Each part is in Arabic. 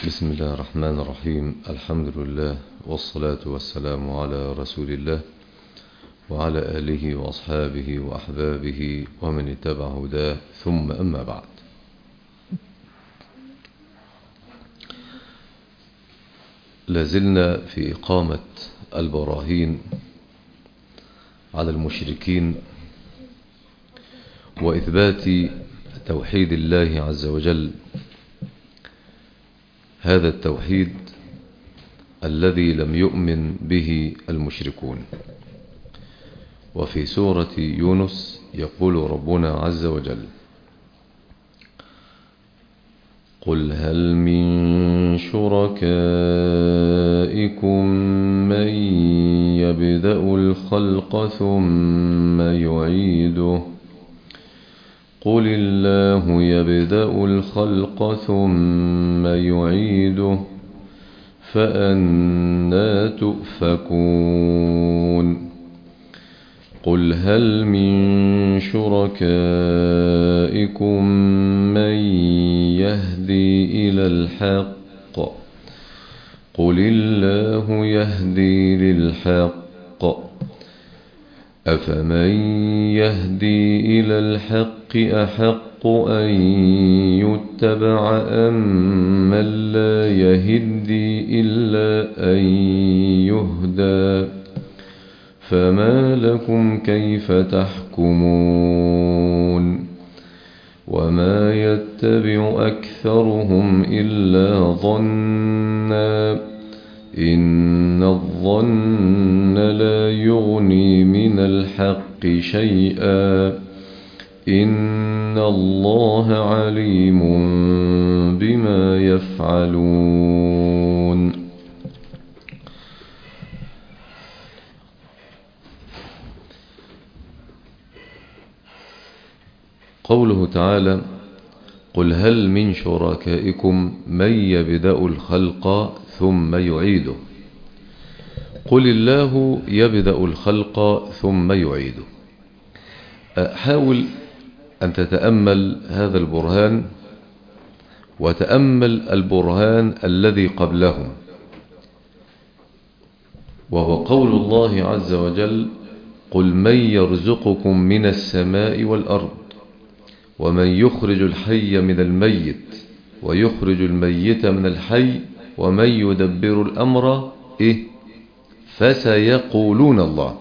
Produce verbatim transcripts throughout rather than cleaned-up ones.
بسم الله الرحمن الرحيم. الحمد لله والصلاة والسلام على رسول الله وعلى آله وأصحابه وأحبابه ومن اتبع هداه، ثم أما بعد. لازلنا في إقامة البراهين على المشركين وإثبات توحيد الله عز وجل، هذا التوحيد الذي لم يؤمن به المشركون. وفي سورة يونس يقول ربنا عز وجل: قل هل من شركائكم من يبدأ الخلق ثم يعيده قل الله يبدأ الخلق ثم يعيده فأنى تؤفكون. قل هل من شركائكم من يهدي إلى الحق قل الله يهدي للحق أفمن يهدي إلى الحق أحق أن يتبع أم من لا يهدي إلا أن يهدى فما لكم كيف تحكمون. وما يتبع أكثرهم إلا ظنا إن الظن لا يغني من الحق شيئا إن الله عليم بما يفعلون. قوله تعالى: قل هل من شركائكم من يبدأ الخلق ثم يعيده قل الله يبدأ الخلق ثم يعيده. حاول أن تتأمل هذا البرهان وتأمل البرهان الذي قبله، وهو قول الله عز وجل: قل من يرزقكم من السماء والأرض ومن يخرج الحي من الميت ويخرج الميت من الحي ومن يدبر الأمر إيه؟ فسيقولون الله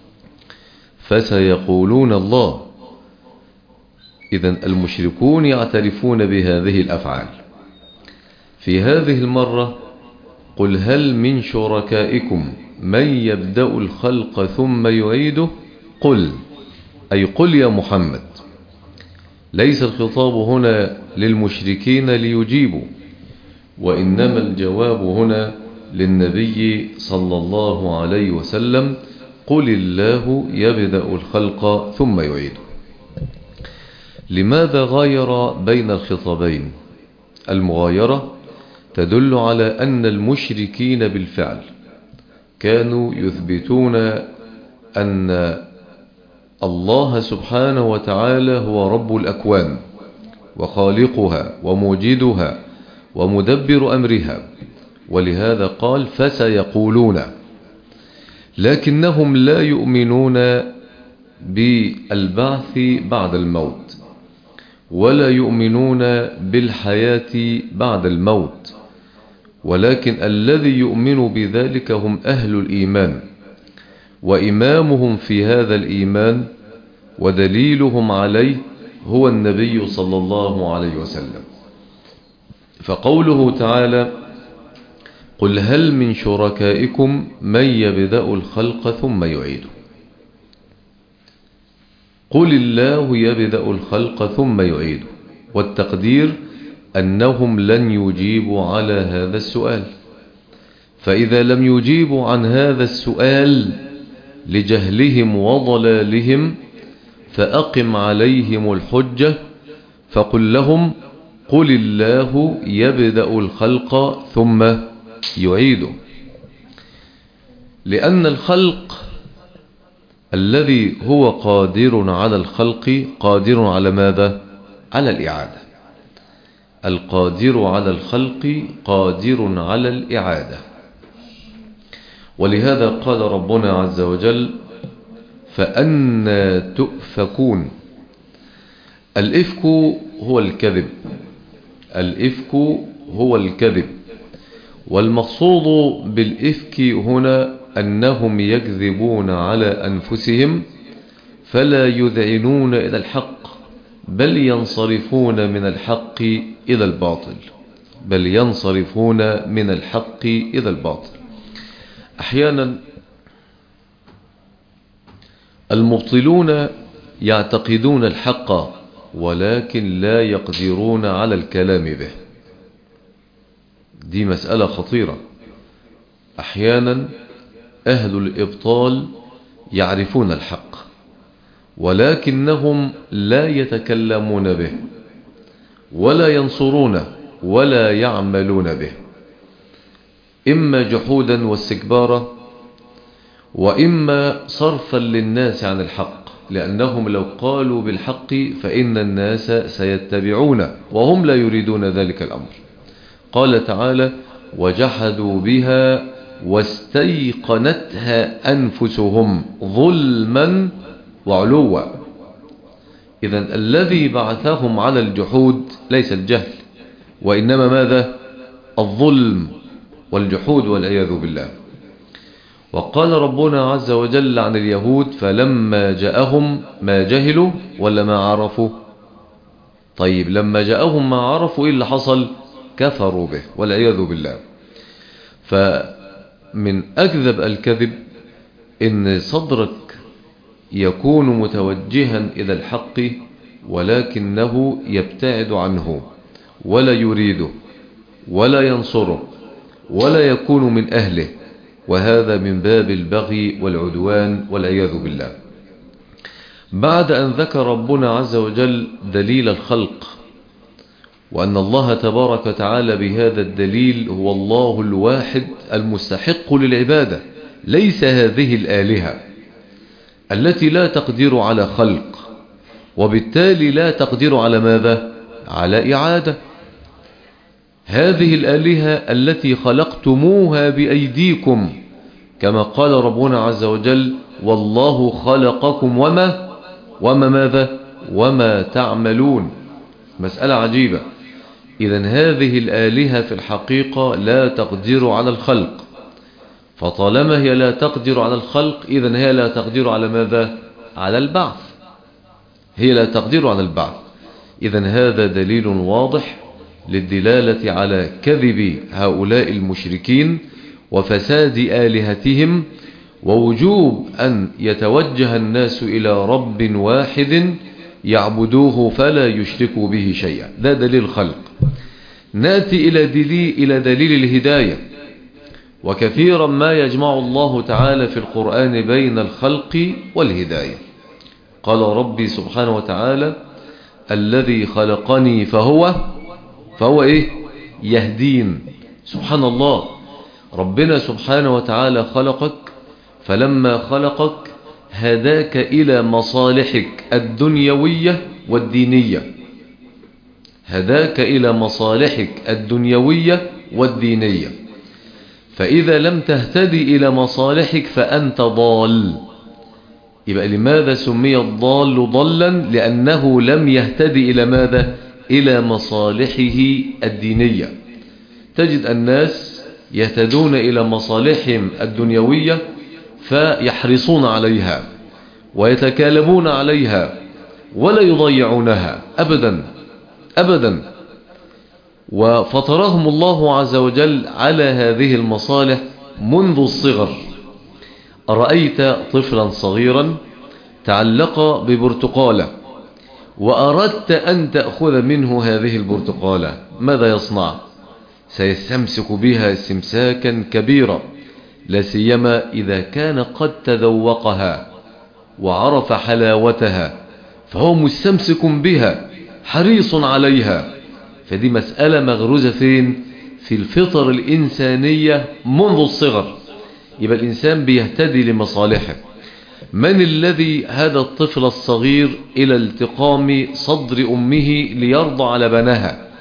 فسيقولون الله. إذن المشركون يعترفون بهذه الأفعال. في هذه المرة قل هل من شركائكم من يبدأ الخلق ثم يعيده قل، أي قل يا محمد. ليس الخطاب هنا للمشركين ليجيبوا، وإنما الجواب هنا للنبي صلى الله عليه وسلم: قل الله يبدأ الخلق ثم يعيده. لماذا غاير بين الخطابين؟ المغايرة تدل على أن المشركين بالفعل كانوا يثبتون أن الله سبحانه وتعالى هو رب الأكوان وخالقها وموجدها ومدبر أمرها، ولهذا قال فسيقولون. لكنهم لا يؤمنون بالبعث بعد الموت ولا يؤمنون بالحياة بعد الموت، ولكن الذي يؤمن بذلك هم أهل الإيمان، وإمامهم في هذا الإيمان ودليلهم عليه هو النبي صلى الله عليه وسلم. فقوله تعالى: قل هل من شركائكم من يبدأ الخلق ثم يعيده قل الله يبدأ الخلق ثم يعيده، والتقدير أنهم لن يجيبوا على هذا السؤال. فإذا لم يجيبوا عن هذا السؤال لجهلهم وضلالهم فأقم عليهم الحجة فقل لهم: قل الله يبدأ الخلق ثم يعيده. لأن الخلق الذي هو قادر على الخلق قادر على ماذا؟ على الإعادة. القادر على الخلق قادر على الإعادة. ولهذا قال ربنا عز وجل: فأنى تؤفكون. الإفك هو الكذب، الإفك هو الكذب. والمقصود بالإفك هنا أنهم يكذبون على أنفسهم فلا يذعنون إلى الحق، بل ينصرفون من الحق إلى الباطل، بل ينصرفون من الحق إلى الباطل. أحيانا المبطلون يعتقدون الحق ولكن لا يقدرون على الكلام به. دي مسألة خطيرة. أحيانا أهل الإبطال يعرفون الحق ولكنهم لا يتكلمون به ولا ينصرونه ولا يعملون به، إما جحودا واستكبارا، وإما صرفا للناس عن الحق، لأنهم لو قالوا بالحق فإن الناس سيتبعون وهم لا يريدون ذلك الأمر. قال تعالى: وجحدوا بها واستيقنتها أنفسهم ظلما وعلوا. إذن الذي بعثهم على الجحود ليس الجهل، وإنما ماذا؟ الظلم والجحود والعياذ بالله. وقال ربنا عز وجل عن اليهود: فلما جاءهم ما جهلوا ولا ما عرفوا؟ طيب لما جاءهم ما عرفوا إيه اللي حصل؟ كفروا به والعياذ بالله. فمن أكذب الكذب إن صدرك يكون متوجها إلى الحق ولكنه يبتعد عنه ولا يريده ولا ينصره ولا يكون من أهله، وهذا من باب البغي والعدوان والعياذ بالله. بعد أن ذكر ربنا عز وجل دليل الخلق وأن الله تبارك وتعالى بهذا الدليل هو الله الواحد المستحق للعبادة، ليس هذه الآلهة التي لا تقدر على خلق وبالتالي لا تقدر على ماذا؟ على إعادة. هذه الآلهة التي خلقتموها بأيديكم، كما قال ربنا عز وجل: والله خلقكم وما وما ماذا؟ وما تعملون. مسألة عجيبة. إذن هذه الآلهة في الحقيقة لا تقدر على الخلق، فطالما هي لا تقدر على الخلق إذن هي لا تقدر على ماذا؟ على البعث. هي لا تقدر على البعث. إذن هذا دليل واضح للدلالة على كذب هؤلاء المشركين وفساد آلهتهم، ووجوب أن يتوجه الناس إلى رب واحد يعبدوه فلا يشركوا به شيئا. ده دليل الخلق. نأتي إلى دليل, إلى دليل الهداية. وكثيرا ما يجمع الله تعالى في القرآن بين الخلق والهداية. قال ربي سبحانه وتعالى: الذي خلقني فهو فهو إيه؟ يهدين. سبحان الله. ربنا سبحانه وتعالى خلقك، فلما خلقك هداك إلى مصالحك الدنيوية والدينية، هداك إلى مصالحك الدنيوية والدينية. فإذا لم تهتدي إلى مصالحك فأنت ضال. يبقى لماذا سمي الضال ضلا؟ لأنه لم يهتدي إلى ماذا؟ إلى مصالحه الدينية. تجد الناس يهتدون إلى مصالحهم الدنيوية فيحرصون عليها ويتكالبون عليها ولا يضيعونها أبدا أبدا. وفطرهم الله عز وجل على هذه المصالح منذ الصغر. أرأيت طفلا صغيرا تعلق ببرتقالة وأردت أن تأخذ منه هذه البرتقالة، ماذا يصنع؟ سيستمسك بها استمساكا كبيرا، لا سيما إذا كان قد تذوقها وعرف حلاوتها، فهو مستمسك بها حريص عليها. فدي مسألة مغروزة فين؟ في الفطر الإنسانية منذ الصغر. يبقى الإنسان بيهتدي لمصالحه. من الذي هدى الطفل الصغير إلى التقام صدر أمه ليرضى على بنها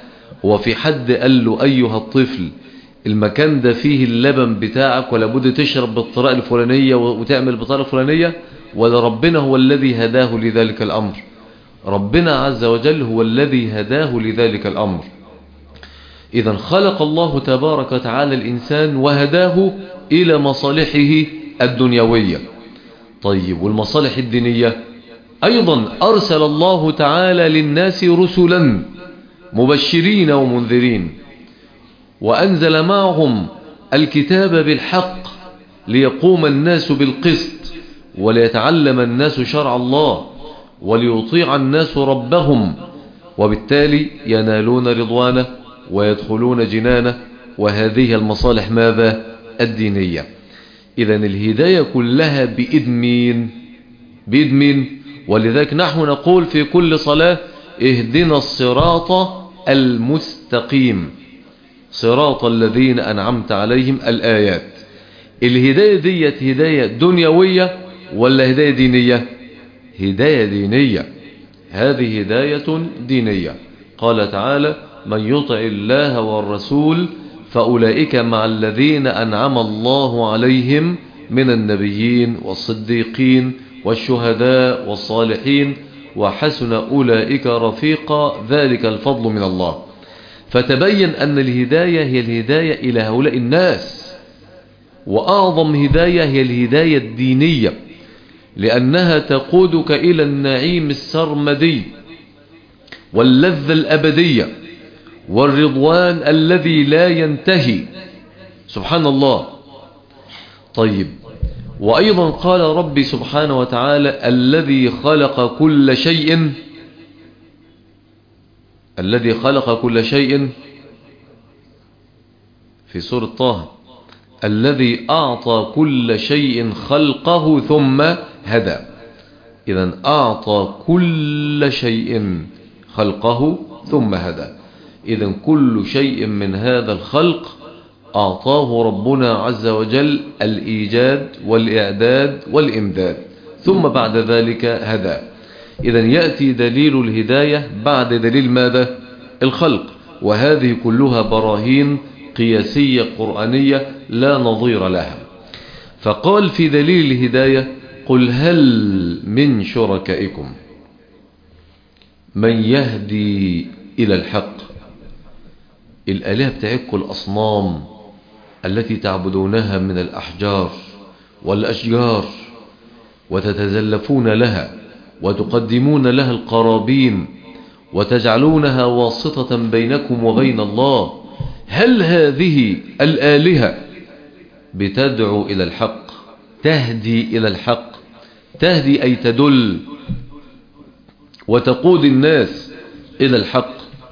هو في حد قال له أيها الطفل المكان ده فيه اللبن بتاعك ولا بد تشرب بالطريقة الفلانية وتعمل بالطريقة الفلانية؟ ولا ربنا هو الذي هداه لذلك الأمر؟ ربنا عز وجل هو الذي هداه لذلك الأمر. إذا خلق الله تبارك وتعالى الإنسان وهداه إلى مصالحه الدنيوية. طيب والمصالح الدينية أيضا أرسل الله تعالى للناس رسلا مبشرين ومنذرين، وأنزل معهم الكتاب بالحق ليقوم الناس بالقسط وليتعلم الناس شرع الله وليطيع الناس ربهم، وبالتالي ينالون رضوانه ويدخلون جنانه. وهذه المصالح ماذا؟ الدينية. إذن الهداية كلها بإذن مين؟ بإذن مين؟ ولذلك نحن نقول في كل صلاة اهدنا الصراط المستقيم صراط الذين أنعمت عليهم الآيات. الهداية ديت هداية دنيوية ولا هداية دينية؟ هداية دينية. هذه هداية دينية. قال تعالى من يطع الله والرسول فأولئك مع الذين أنعم الله عليهم من النبيين والصديقين والشهداء والصالحين وحسن أولئك رفيقا ذلك الفضل من الله. فتبين أن الهداية هي الهداية إلى هؤلاء الناس، وأعظم هداية هي الهداية الدينية، لأنها تقودك إلى النعيم السرمدي واللذة الأبدية والرضوان الذي لا ينتهي. سبحان الله. طيب وأيضا قال ربي سبحانه وتعالى الذي خلق كل شيء الذي خلق كل شيء في سورة طه الذي أعطى كل شيء خلقه ثم هدى. إذن أعطى كل شيء خلقه ثم هدى. إذن كل شيء من هذا الخلق أعطاه ربنا عز وجل الإيجاد والإعداد والإمداد، ثم بعد ذلك هدى. إذن يأتي دليل الهداية بعد دليل ماذا؟ الخلق. وهذه كلها براهين قياسية قرآنية لا نظير لها. فقال في دليل الهداية قل هل من شركائكم من يهدي إلى الحق. الآلهة بتاعتكم الأصنام التي تعبدونها من الأحجار والأشجار وتتزلفون لها وتقدمون لها القرابين وتجعلونها واسطة بينكم وبين الله، هل هذه الآلهة بتدعو إلى الحق؟ تهدي إلى الحق. تهدي أي تدل وتقود الناس إلى الحق.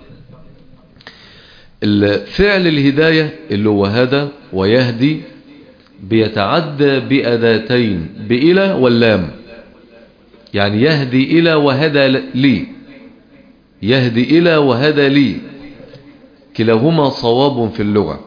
فعل الهداية اللي هو هدى ويهدي بيتعدى بأداتين، بإلى واللام. يعني يهدي إلى وهدى لي، يهدي إلى وهدى لي، كلاهما صواب في اللغة.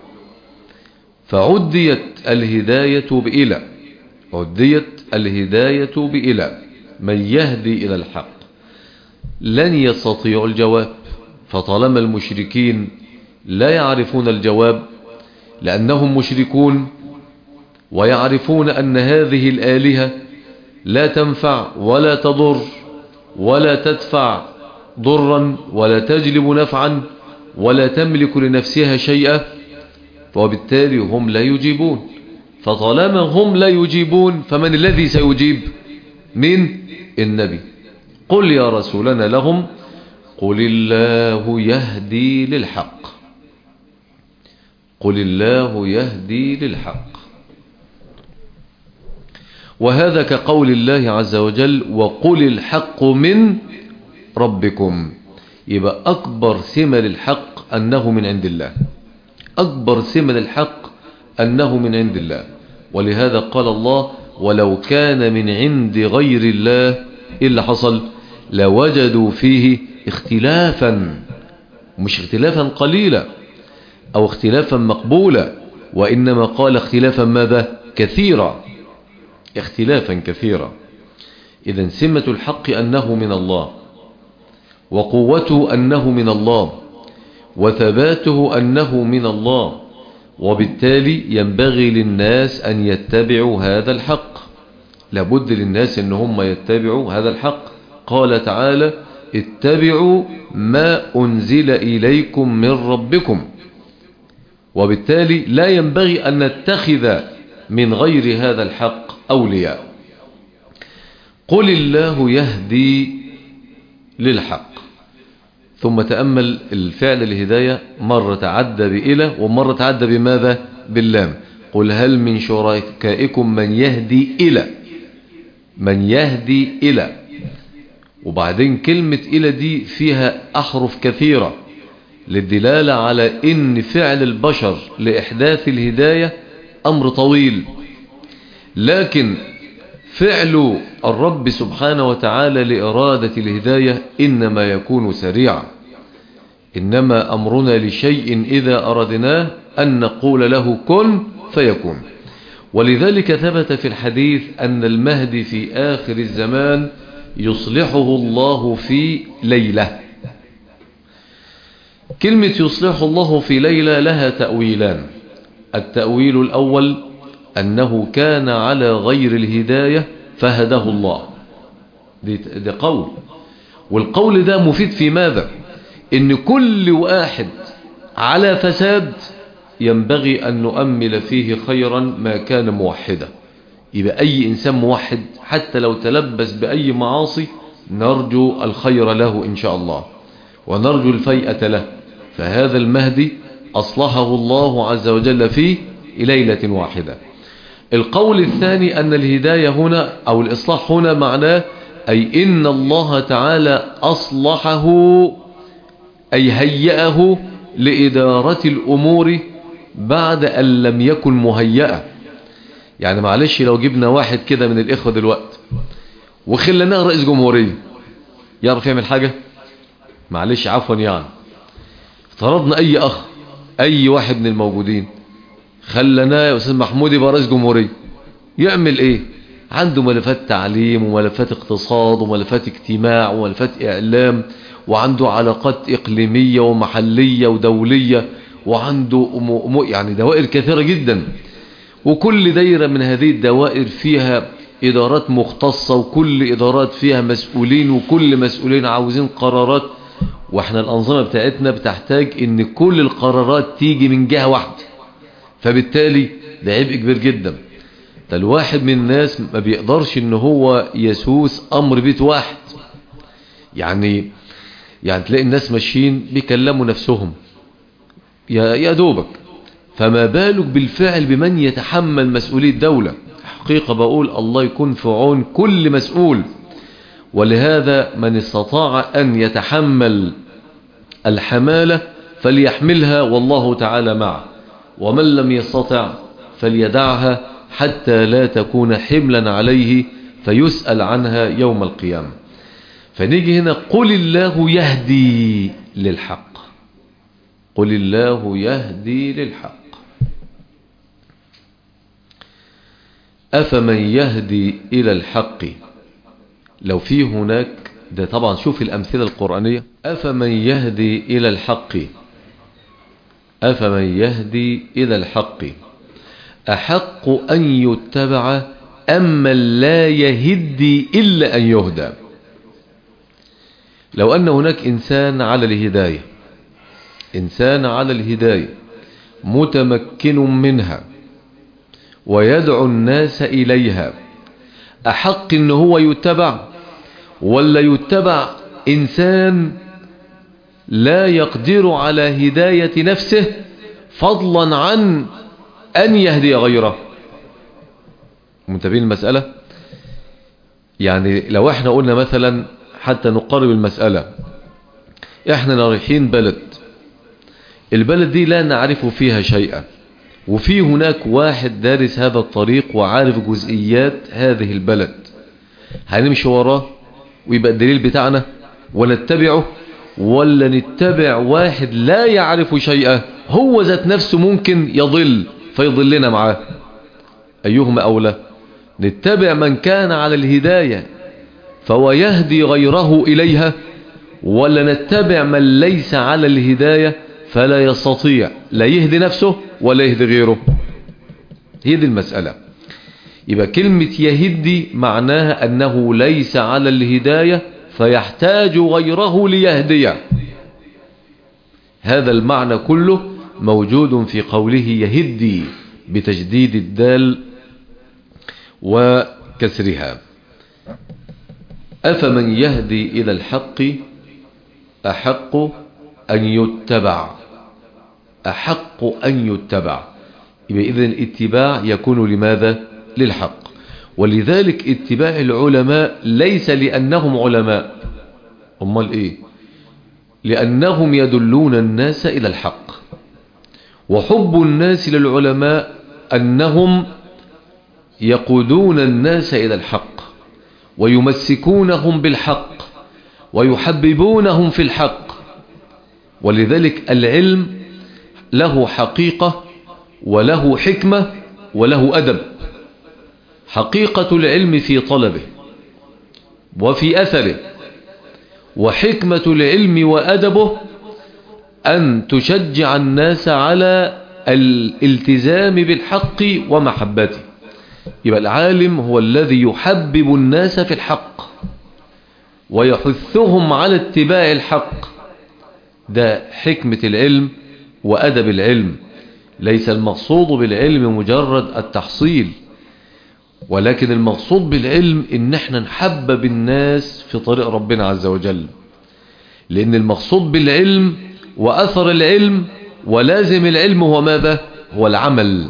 فعديت الهداية بإلى، عديت الهداية بإلى من يهدي إلى الحق. لن يستطيعوا الجواب، فطالما المشركين لا يعرفون الجواب لأنهم مشركون ويعرفون أن هذه الآلهة لا تنفع ولا تضر ولا تدفع ضرا ولا تجلب نفعا ولا تملك لنفسها شيئا، وبالتالي هم لا يجيبون. فطالما هم لا يجيبون فمن الذي سيجيب؟ من النبي. قل يا رسولنا لهم قل الله يهدي للحق، قل الله يهدي للحق. وهذا كقول الله عز وجل وقل الحق من ربكم. يبقى أكبر سمة للحق أنه من عند الله، أكبر سمة للحق أنه من عند الله. ولهذا قال الله ولو كان من عند غير الله إيه اللي حصل؟ لوجدوا فيه اختلافا، مش اختلافا قليلا أو اختلافا مقبولا، وإنما قال اختلافا ماذا؟ كثيرا، اختلافا كثيرا. إذن سمة الحق أنه من الله، وقوته أنه من الله، وثباته أنه من الله، وبالتالي ينبغي للناس أن يتبعوا هذا الحق. لابد للناس أن هم يتبعوا هذا الحق. قال تعالى: اتبعوا ما أنزل إليكم من ربكم. وبالتالي لا ينبغي أن نتخذ من غير هذا الحق أولياء. قل الله يهدي للحق. ثم تأمل الفعل الهداية، مرة تعدى بإلى ومرة تعدى بماذا؟ باللام. قل هل من شركائكم من يهدي إلى، من يهدي إلى. وبعدين كلمة إلى دي فيها أحرف كثيرة للدلالة على إن فعل البشر لإحداث الهداية أمر طويل، لكن فعل الرب سبحانه وتعالى لإرادة الهداية إنما يكون سريعا. إنما أمرنا لشيء إذا أردناه أن نقول له كن فيكون. ولذلك ثبت في الحديث أن المهدي في آخر الزمان يصلحه الله في ليلة. كلمة يصلحه الله في ليلة لها تأويلان. التأويل الأول أنه كان على غير الهداية فهده الله، ده قول. والقول ده مفيد في ماذا؟ إن كل واحد على فساد ينبغي أن نؤمل فيه خيرا ما كان موحدا. يبقى أي إنسان موحد حتى لو تلبس بأي معاصي نرجو الخير له إن شاء الله، ونرجو الفيئة له. فهذا المهدي أصلحه الله عز وجل في ليلة واحدة. القول الثاني أن الهداية هنا أو الإصلاح هنا معناه أي إن الله تعالى أصلحه، أي هيئه لإدارة الأمور بعد أن لم يكن مهيئة. يعني معلش لو جبنا واحد كده من الإخوة دلوقت وخلناه رئيس جمهورية، يعرف يعمل حاجة؟ معلش عفوا، يعني افترضنا أي أخ، أي واحد من الموجودين خلناه يا أستاذ محمود يبقى رئيس جمهورية، يعمل إيه؟ عنده ملفات تعليم وملفات اقتصاد وملفات اجتماع وملفات إعلام، وعنده علاقات إقليمية ومحلية ودولية، وعنده يعني دوائر كثيرة جدا. وكل دايرة من هذه الدوائر فيها إدارات مختصة، وكل إدارات فيها مسؤولين، وكل مسؤولين عاوزين قرارات. واحنا الأنظمة بتاعتنا بتحتاج ان كل القرارات تيجي من جهة واحدة، فبالتالي ده عبء كبير جدا. ده الواحد من الناس ما بيقدرش ان هو يسوس امر بيت واحد. يعني يعني تلاقي الناس ماشيين بيكلموا نفسهم يا يا دوبك، فما بالك بالفعل بمن يتحمل مسؤولية الدولة. حقيقة بقول الله يكون في عون كل مسؤول. ولهذا من استطاع أن يتحمل الحمالة فليحملها والله تعالى معه، ومن لم يستطع فليدعها حتى لا تكون حملا عليه فيسأل عنها يوم القيامة. فنيجي هنا قل الله يهدي للحق. قل الله يهدي للحق. أفمن يهدي إلى الحق، لو في هناك ده طبعا شوف الأمثلة القرآنية. أفمن يهدي إلى الحق، أفمن يهدي إلى الحق أحق أن يتبع أم من لا يهدي إلا أن يهدى. لو أن هناك إنسان على الهداية، إنسان على الهداية متمكن منها ويدعو الناس إليها، أحق إن هو يتبع ولا يتبع إنسان لا يقدر على هداية نفسه فضلا عن أن يهدي غيره؟ منتبهين المسألة؟ يعني لو احنا قلنا مثلا حتى نقرب المسألة، احنا رايحين بلد، البلد دي لا نعرف فيها شيئا، وفي هناك واحد دارس هذا الطريق وعارف جزئيات هذه البلد، هنمشي وراه ويبقى الدليل بتاعنا ونتبعه، ولا نتبع واحد لا يعرف شيئا هو ذات نفسه ممكن يضل فيضلنا معاه؟ أيهما أولى؟ نتبع من كان على الهداية فهو يهدي غيره إليها، ولا نتبع من ليس على الهداية فلا يستطيع لا يهدي نفسه ولا يهدي غيره. هي دي المسألة. يبقى كلمة يهدي معناها أنه ليس على الهداية فيحتاج غيره ليهديه. هذا المعنى كله موجود في قوله يهدي بتجديد الدال وكسرها. أفمن يهدي إلى الحق أحق أن يتبع، أحق أن يتبع. يبقى إذن الاتباع يكون لماذا؟ للحق. ولذلك اتباع العلماء ليس لأنهم علماء، أمال إيه؟ لأنهم يدلون الناس إلى الحق. وحب الناس للعلماء أنهم يقودون الناس إلى الحق ويمسكونهم بالحق ويحببونهم في الحق. ولذلك العلم له حقيقة وله حكمة وله أدب. حقيقة العلم في طلبه وفي أثره، وحكمة العلم وأدبه أن تشجع الناس على الالتزام بالحق ومحبته. يبقى العالم هو الذي يحبب الناس في الحق ويحثهم على اتباع الحق. ده حكمة العلم وأدب العلم. ليس المقصود بالعلم مجرد التحصيل، ولكن المقصود بالعلم ان احنا نحبب الناس في طريق ربنا عز وجل. لان المقصود بالعلم وأثر العلم ولازم العلم هو ماذا؟ هو العمل،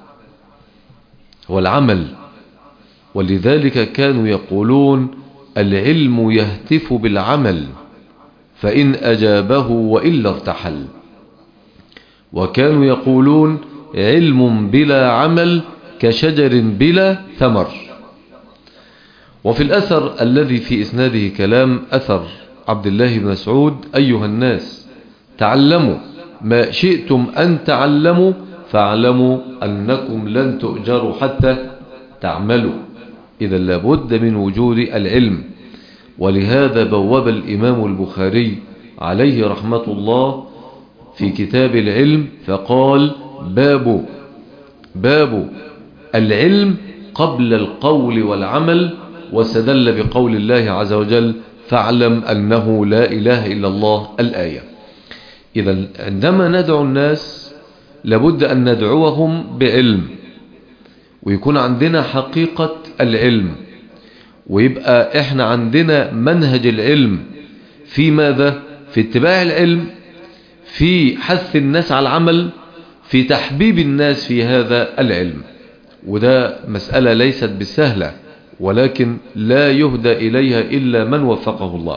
هو العمل. ولذلك كانوا يقولون العلم يهتف بالعمل فإن أجابه وإلا ارتحل. وكانوا يقولون علم بلا عمل كشجر بلا ثمر. وفي الأثر الذي في إسناده كلام، أثر عبد الله بن مسعود: أيها الناس تعلموا ما شئتم أن تعلموا فاعلموا أنكم لن تؤجروا حتى تعملوا. إذا لابد من وجود العلم. ولهذا بوب الإمام البخاري عليه رحمة الله في كتاب العلم فقال: باب باب العلم قبل القول والعمل، واستدل بقول الله عز وجل: فاعلم أنه لا إله إلا الله، الآية. إذا عندما ندعو الناس لابد أن ندعوهم بعلم، ويكون عندنا حقيقة العلم، ويبقى احنا عندنا منهج العلم في ماذا؟ في اتباع العلم، في حث الناس على العمل، في تحبيب الناس في هذا العلم. وده مسألة ليست بالسهلة، ولكن لا يهدى إليها إلا من وفقه الله.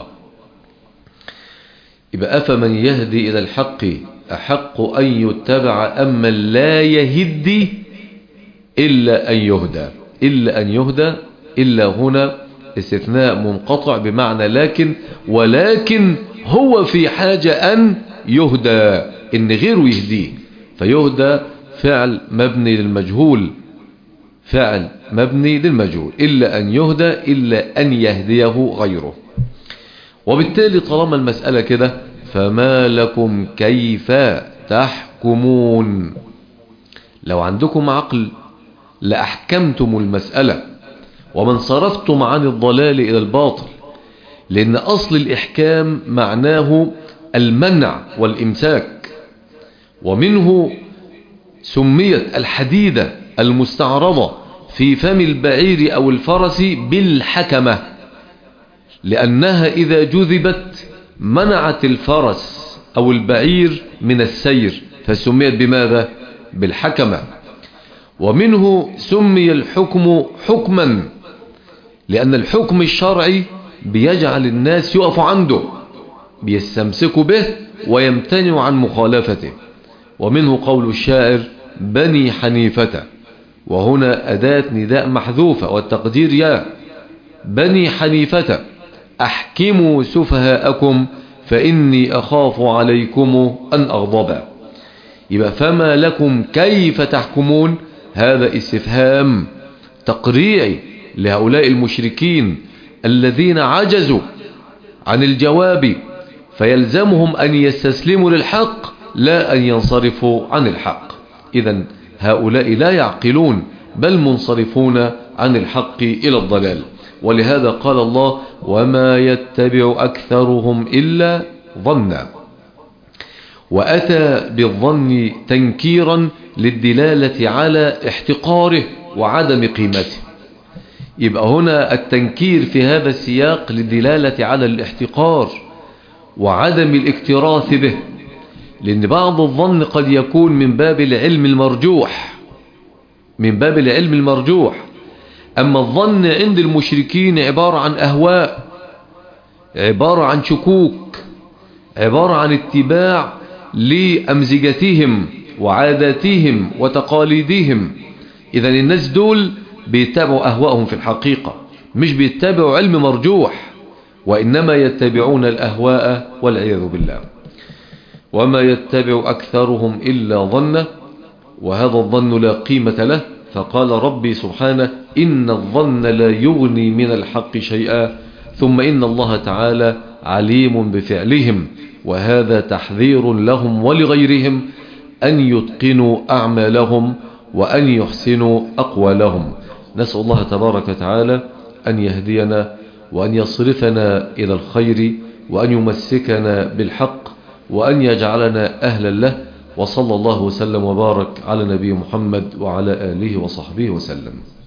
يبقى أفمن يهدي إلى الحق أحق أن يتبع أمن لا يهدي إلا أن يهدى. إلا أن يهدى، إلا هنا استثناء منقطع بمعنى لكن، ولكن هو في حاجة أن يهدى، إن غيره يهديه. فيهدى فعل مبني للمجهول، فعل مبني للمجهول. إلا أن يهدى، إلا أن يهديه غيره. وبالتالي طالما المسألة كده، فما لكم كيف تحكمون؟ لو عندكم عقل لأحكمتم المسألة ومن صرفتم عن الضلال إلى الباطل. لأن أصل الإحكام معناه المنع والإمساك، ومنه سميت الحديدة المستعرضة في فم البعير أو الفرس بالحكمة، لأنها إذا جذبت منعت الفرس أو البعير من السير، فسميت بماذا؟ بالحكمة. ومنه سمي الحكم حكما، لأن الحكم الشرعي بيجعل الناس يقفوا عنده، بيستمسكوا به ويمتنعوا عن مخالفته. ومنه قول الشاعر: بني حنيفة، وهنا أداة نداء محذوفة والتقدير يا بني حنيفة أحكموا سفهاءكم فإني أخاف عليكم أن أغضب. يبقى فما لكم كيف تحكمون، هذا استفهام تقريعي لهؤلاء المشركين الذين عجزوا عن الجواب، فيلزمهم أن يستسلموا للحق لا أن ينصرفوا عن الحق. إذن هؤلاء لا يعقلون بل منصرفون عن الحق إلى الضلال. ولهذا قال الله وما يتبع أكثرهم إلا ظنا، وأتى بالظن تنكيرا للدلالة على احتقاره وعدم قيمته. يبقى هنا التنكير في هذا السياق للدلالة على الاحتقار وعدم الاكتراث به، لأن بعض الظن قد يكون من باب العلم المرجوح من باب العلم المرجوح أما الظن عند المشركين عبارة عن أهواء، عبارة عن شكوك، عبارة عن اتباع لأمزجتهم وعاداتهم وتقاليدهم. إذن الناس دول بيتبعوا أهواءهم في الحقيقة، مش بيتبعوا علم مرجوح، وإنما يتبعون الأهواء والعياذ بالله. وما يتبع أكثرهم إلا ظن، وهذا الظن لا قيمة له. فقال ربي سبحانه إن الظن لا يغني من الحق شيئا، ثم إن الله تعالى عليم بفعلهم، وهذا تحذير لهم ولغيرهم أن يتقنوا أعمالهم وأن يحسنوا أقوالهم. نسأل الله تبارك وتعالى أن يهدينا وأن يصرفنا إلى الخير وأن يمسكنا بالحق وأن يجعلنا أهلا له. وصلى الله وسلم وبارك على نبي محمد وعلى آله وصحبه وسلم.